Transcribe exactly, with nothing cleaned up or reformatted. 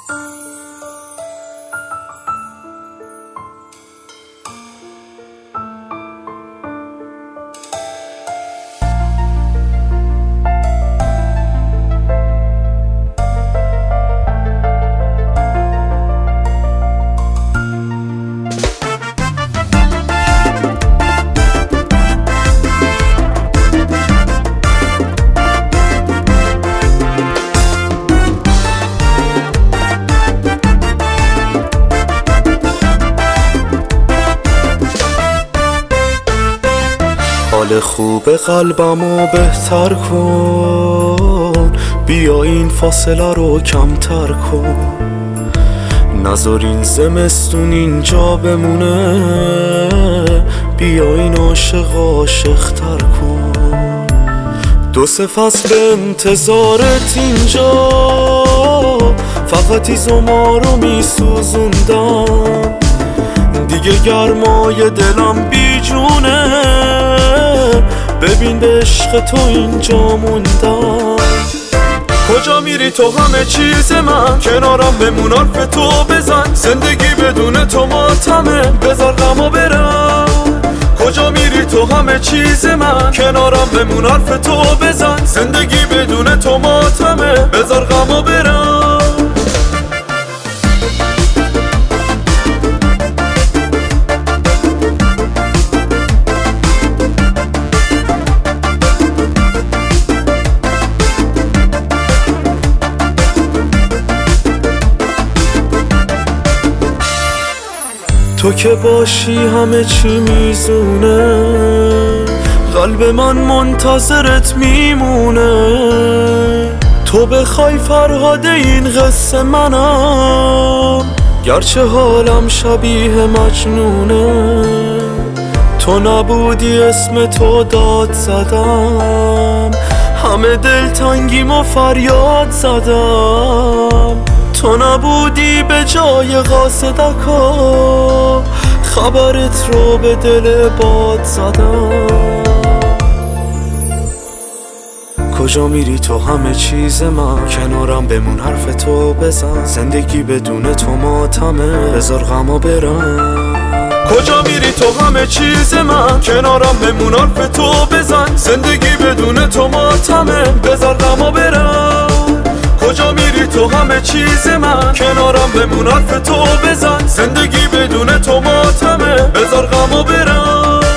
حال خوب قلبمو بهتر کن، بیا این فاصله رو کمتر کن، نذار این زمستون اینجا بمونه، بیا این عاشق عاشق‌تر کن. دو سه فصل به انتظارت اینجا، فقط ایزوما رو میسوزوندم، دیگه گرمای دلم بیجونه، ببین به عشق تو اینجا موندم. کجا میری تو همه چیز من، کنارم بمون حرف تو بزن، زندگی بدون تو ماتمه، بذار غمو برم. کجا میری تو همه چیز من، کنارم بمون حرف تو بزن، زندگی بدون تو ماتمه، بذار غمو برم. تو که باشی همه چی میزونه، قلب من منتظرت میمونه، تو بخوای فرهاد این قصه منم، گرچه حالم شبیه مجنونه، تو نبودی اسم تو داد زدم، همه دلتنگیمو فریاد زدم، تو نبودی به جای قاصدکا، خبرت رو به دل باد زدم. کجا میری تو همه چیز من، کنارم بمون حرف تو بزن، زندگی بدون تو ماتمه، بذار غمو برم. کجا میری تو همه چیز من، کنارم بمون حرف تو بزن، زندگی بدون تو ماتمه، بذار غمو برم. کجا میری تو همه چیز من، کنارم بمون حرف تو بزن، زندگی بدون تو ماتمه، بذار غمو برم.